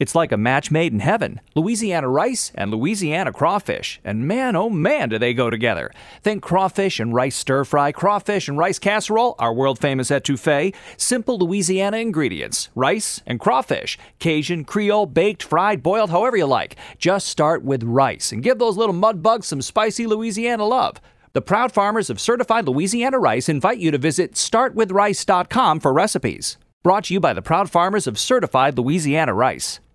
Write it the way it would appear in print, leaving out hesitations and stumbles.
It's like a match made in heaven. Louisiana rice and Louisiana crawfish. And man, oh man, do they go together. Think crawfish and rice stir-fry, crawfish and rice casserole, our world-famous etouffee. Simple Louisiana ingredients. Rice and crawfish. Cajun, Creole, baked, fried, boiled, however you like. Just start with rice and give those little mud bugs some spicy Louisiana love. The proud farmers of certified Louisiana rice invite you to visit startwithrice.com for recipes. Brought to you by the proud farmers of certified Louisiana rice.